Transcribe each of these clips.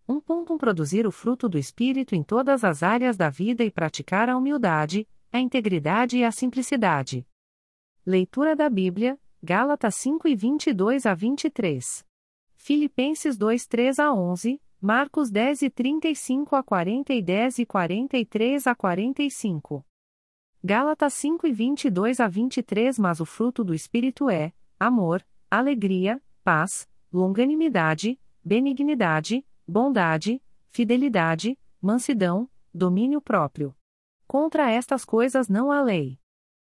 Produzir o fruto do Espírito em todas as áreas da vida e praticar a humildade, a integridade e a simplicidade. Leitura da Bíblia, Gálatas 5:22-23. Filipenses 2:3-11, Marcos 10:35-40 e 10:43-45. Gálatas 5:22-23. Mas o fruto do Espírito é amor, alegria, paz, longanimidade, benignidade, bondade, fidelidade, mansidão, domínio próprio. Contra estas coisas não há lei.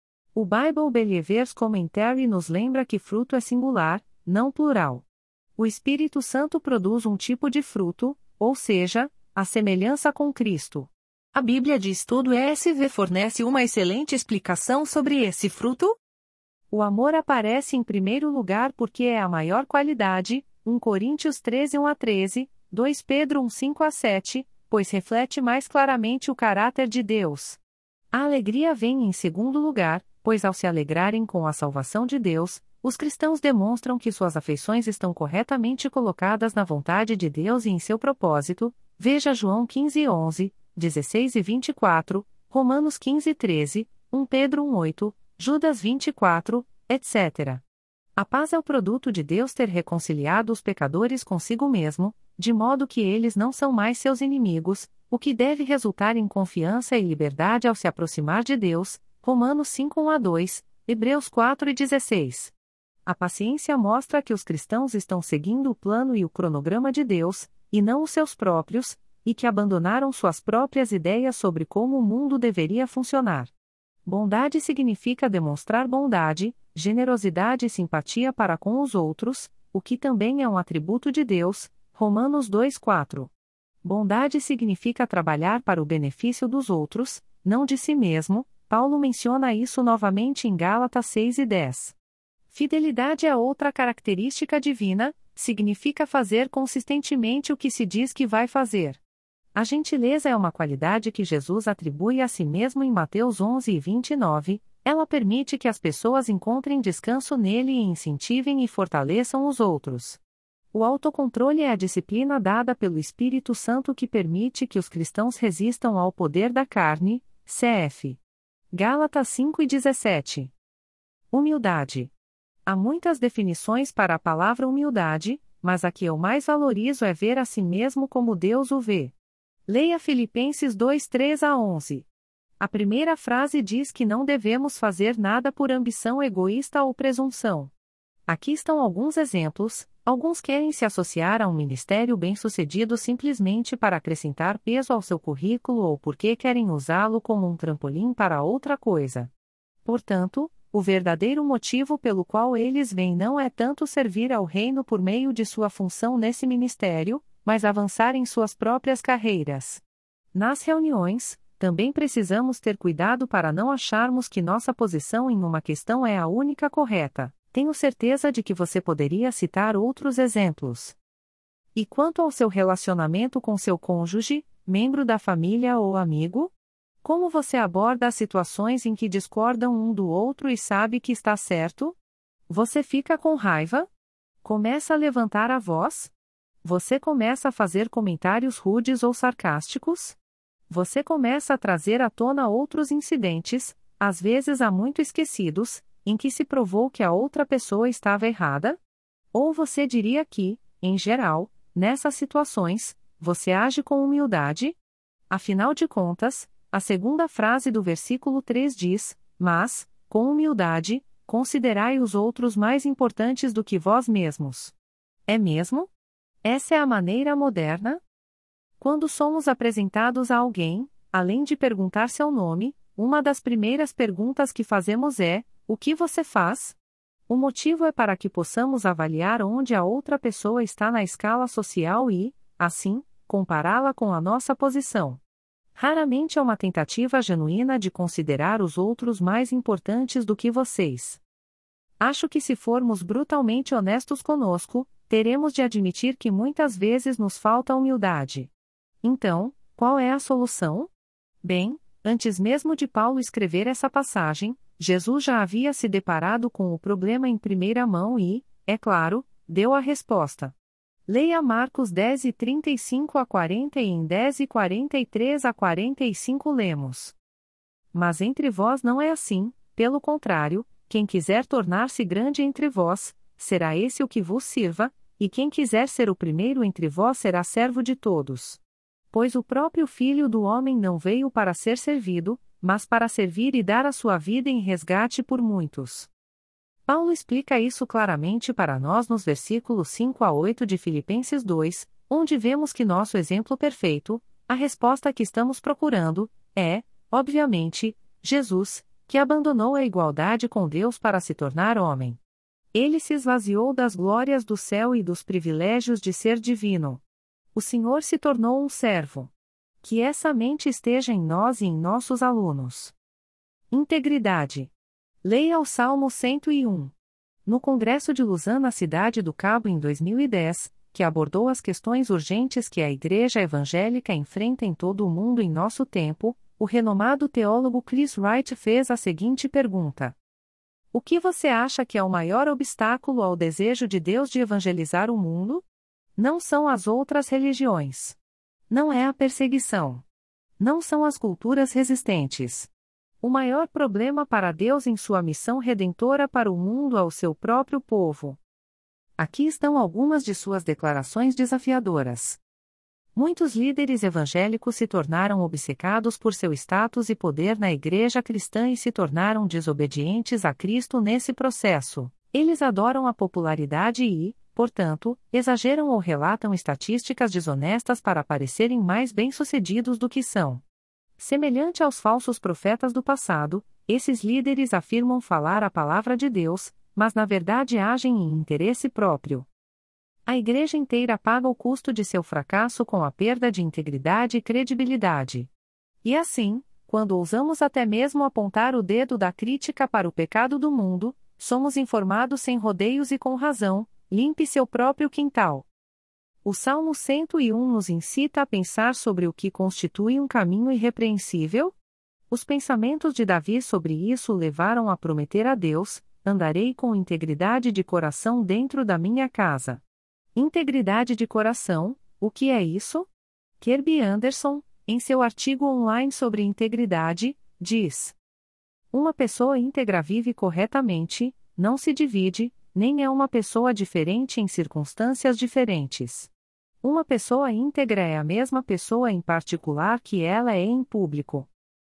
O Bible Believers Commentary nos lembra que fruto é singular, não plural. O Espírito Santo produz um tipo de fruto, ou seja, a semelhança com Cristo. A Bíblia de Estudo ESV fornece uma excelente explicação sobre esse fruto. O amor aparece em primeiro lugar porque é a maior qualidade, 1 Coríntios 13:1-13, 2 Pedro 1:5-7, pois reflete mais claramente o caráter de Deus. A alegria vem em segundo lugar, pois ao se alegrarem com a salvação de Deus, os cristãos demonstram que suas afeições estão corretamente colocadas na vontade de Deus e em seu propósito. Veja João 15:11, 16 e 24, Romanos 15:13, 1 Pedro 1:8, Judas 24, etc. A paz é o produto de Deus ter reconciliado os pecadores consigo mesmo, de modo que eles não são mais seus inimigos, o que deve resultar em confiança e liberdade ao se aproximar de Deus. Romanos 5:1-2, Hebreus 4:16. A paciência mostra que os cristãos estão seguindo o plano e o cronograma de Deus, e não os seus próprios, e que abandonaram suas próprias ideias sobre como o mundo deveria funcionar. Bondade significa demonstrar bondade, generosidade e simpatia para com os outros, o que também é um atributo de Deus. Romanos 2:4. Bondade significa trabalhar para o benefício dos outros, não de si mesmo. Paulo menciona isso novamente em Gálatas 6:10. Fidelidade é outra característica divina, significa fazer consistentemente o que se diz que vai fazer. A gentileza é uma qualidade que Jesus atribui a si mesmo em Mateus 11:29. Ela permite que as pessoas encontrem descanso nele e incentivem e fortaleçam os outros. O autocontrole é a disciplina dada pelo Espírito Santo que permite que os cristãos resistam ao poder da carne. Cf. Gálatas 5:17. Humildade. Há muitas definições para a palavra humildade, mas a que eu mais valorizo é ver a si mesmo como Deus o vê. Leia Filipenses 2:3-11. A primeira frase diz que não devemos fazer nada por ambição egoísta ou presunção. Aqui estão alguns exemplos. Alguns querem se associar a um ministério bem-sucedido simplesmente para acrescentar peso ao seu currículo ou porque querem usá-lo como um trampolim para outra coisa. Portanto, o verdadeiro motivo pelo qual eles vêm não é tanto servir ao reino por meio de sua função nesse ministério, mas avançar em suas próprias carreiras. Nas reuniões, também precisamos ter cuidado para não acharmos que nossa posição em uma questão é a única correta. Tenho certeza de que você poderia citar outros exemplos. E quanto ao seu relacionamento com seu cônjuge, membro da família ou amigo? Como você aborda as situações em que discordam um do outro e sabe que está certo? Você fica com raiva? Começa a levantar a voz? Você começa a fazer comentários rudes ou sarcásticos? Você começa a trazer à tona outros incidentes, às vezes há muito esquecidos, em que se provou que a outra pessoa estava errada? Ou você diria que, em geral, nessas situações, você age com humildade? Afinal de contas, a segunda frase do versículo 3 diz: mas, com humildade, considerai os outros mais importantes do que vós mesmos. É mesmo? Essa é a maneira moderna? Quando somos apresentados a alguém, além de perguntar seu nome, uma das primeiras perguntas que fazemos é: o que você faz? O motivo é para que possamos avaliar onde a outra pessoa está na escala social e, assim, compará-la com a nossa posição. Raramente é uma tentativa genuína de considerar os outros mais importantes do que vocês. Acho que se formos brutalmente honestos conosco, teremos de admitir que muitas vezes nos falta humildade. Então, qual é a solução? Bem, antes mesmo de Paulo escrever essa passagem, Jesus já havia se deparado com o problema em primeira mão e, é claro, deu a resposta. Leia Marcos 10:35-40 e em 10:43-45 lemos. Mas entre vós não é assim, pelo contrário, quem quiser tornar-se grande entre vós, será esse o que vos sirva, e quem quiser ser o primeiro entre vós será servo de todos. Pois o próprio Filho do Homem não veio para ser servido, mas para servir e dar a sua vida em resgate por muitos. Paulo explica isso claramente para nós nos versículos 5 a 8 de Filipenses 2, onde vemos que nosso exemplo perfeito, a resposta que estamos procurando, é, obviamente, Jesus, que abandonou a igualdade com Deus para se tornar homem. Ele se esvaziou das glórias do céu e dos privilégios de ser divino. O Senhor se tornou um servo. Que essa mente esteja em nós e em nossos alunos. Integridade. Leia o Salmo 101. No Congresso de Lausanne na Cidade do Cabo em 2010, que abordou as questões urgentes que a Igreja Evangélica enfrenta em todo o mundo em nosso tempo, o renomado teólogo Chris Wright fez a seguinte pergunta: o que você acha que é o maior obstáculo ao desejo de Deus de evangelizar o mundo? Não são as outras religiões. Não é a perseguição. Não são as culturas resistentes. O maior problema para Deus em sua missão redentora para o mundo é o seu próprio povo. Aqui estão algumas de suas declarações desafiadoras. Muitos líderes evangélicos se tornaram obcecados por seu status e poder na igreja cristã e se tornaram desobedientes a Cristo nesse processo. Eles adoram a popularidade e, portanto, exageram ou relatam estatísticas desonestas para parecerem mais bem-sucedidos do que são. Semelhante aos falsos profetas do passado, esses líderes afirmam falar a palavra de Deus, mas na verdade agem em interesse próprio. A igreja inteira paga o custo de seu fracasso com a perda de integridade e credibilidade. E assim, quando ousamos até mesmo apontar o dedo da crítica para o pecado do mundo, somos informados sem rodeios e com razão: limpe seu próprio quintal. O Salmo 101 nos incita a pensar sobre o que constitui um caminho irrepreensível. Os pensamentos de Davi sobre isso o levaram a prometer a Deus: andarei com integridade de coração dentro da minha casa. Integridade de coração, o que é isso? Kirby Anderson, em seu artigo online sobre integridade, diz: uma pessoa íntegra vive corretamente, não se divide, nem é uma pessoa diferente em circunstâncias diferentes. Uma pessoa íntegra é a mesma pessoa em particular que ela é em público.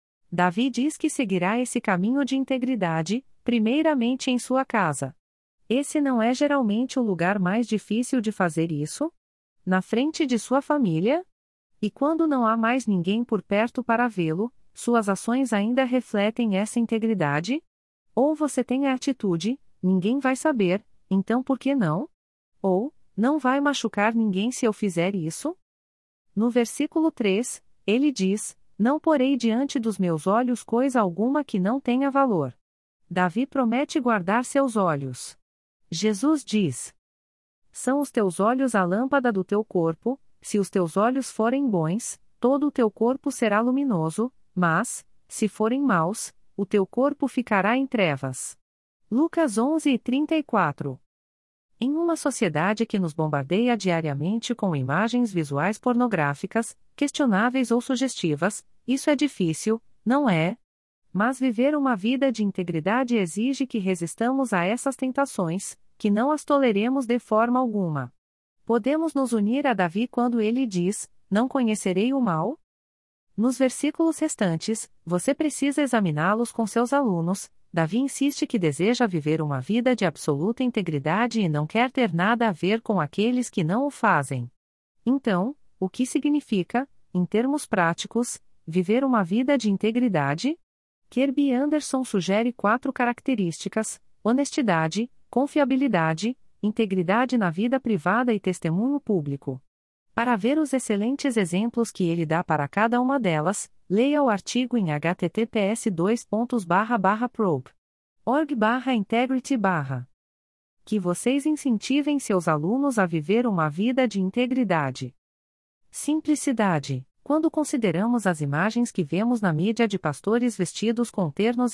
Davi diz que seguirá esse caminho de integridade, primeiramente em sua casa. Esse não é geralmente o lugar mais difícil de fazer isso? Na frente de sua família? E quando não há mais ninguém por perto para vê-lo, suas ações ainda refletem essa integridade? Ou você tem a atitude: ninguém vai saber, então por que não? Ou, não vai machucar ninguém se eu fizer isso? No versículo 3, ele diz: não porei diante dos meus olhos coisa alguma que não tenha valor. Davi promete guardar seus olhos. Jesus diz: são os teus olhos a lâmpada do teu corpo, se os teus olhos forem bons, todo o teu corpo será luminoso, mas, se forem maus, o teu corpo ficará em trevas. Lucas 11:34. Em uma sociedade que nos bombardeia diariamente com imagens visuais pornográficas, questionáveis ou sugestivas, isso é difícil, não é? Mas viver uma vida de integridade exige que resistamos a essas tentações, que não as toleremos de forma alguma. Podemos nos unir a Davi quando ele diz: não conhecerei o mal? Nos versículos restantes, você precisa examiná-los com seus alunos. Davi insiste que deseja viver uma vida de absoluta integridade e não quer ter nada a ver com aqueles que não o fazem. Então, o que significa, em termos práticos, viver uma vida de integridade? Kirby Anderson sugere 4 características: honestidade, confiabilidade, integridade na vida privada e testemunho público. Para ver os excelentes exemplos que ele dá para cada uma delas, leia o artigo em https://probe.org/integrity/. Que vocês incentivem seus alunos a viver uma vida de integridade. Simplicidade. Quando consideramos as imagens que vemos na mídia de pastores vestidos com ternos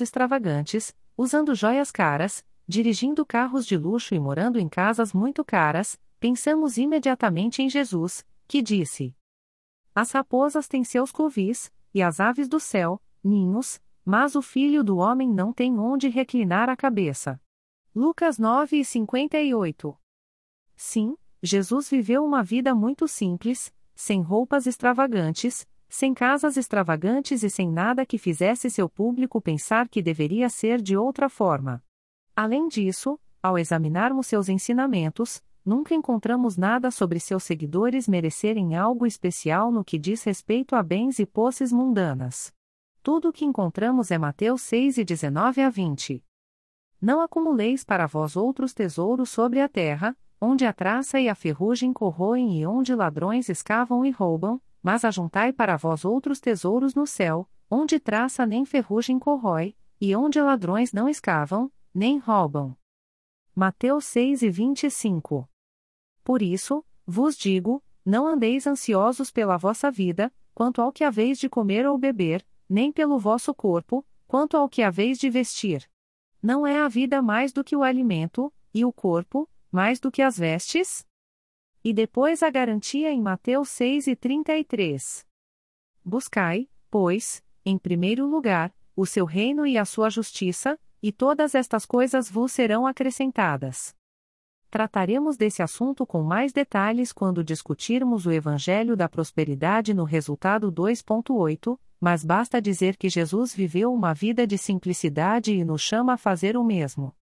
extravagantes, usando joias caras, dirigindo carros de luxo e morando em casas muito caras, pensamos imediatamente em Jesus, que disse: As raposas têm seus covis, e as aves do céu, ninhos, mas o Filho do Homem não tem onde reclinar a cabeça. Lucas 9:58. Sim, Jesus viveu uma vida muito simples, sem roupas extravagantes, sem casas extravagantes e sem nada que fizesse seu público pensar que deveria ser de outra forma. Além disso, ao examinarmos seus ensinamentos, nunca encontramos nada sobre seus seguidores merecerem algo especial no que diz respeito a bens e posses mundanas. Tudo o que encontramos é Mateus 6:19-20. Não acumuleis para vós outros tesouros sobre a terra, onde a traça e a ferrugem corroem e onde ladrões escavam e roubam, mas ajuntai para vós outros tesouros no céu, onde traça nem ferrugem corrói, e onde ladrões não escavam, nem roubam. Mateus 6:25. Por isso, vos digo, não andeis ansiosos pela vossa vida, quanto ao que haveis de comer ou beber, nem pelo vosso corpo, quanto ao que haveis de vestir. Não é a vida mais do que o alimento, e o corpo, mais do que as vestes? E depois a garantia em Mateus 6:33. Buscai, pois, em primeiro lugar, o seu reino e a sua justiça, e todas estas coisas vos serão acrescentadas. Trataremos desse assunto com mais detalhes quando discutirmos o Evangelho da Prosperidade no resultado 2.8, mas basta dizer que Jesus viveu uma vida de simplicidade e nos chama a fazer o mesmo.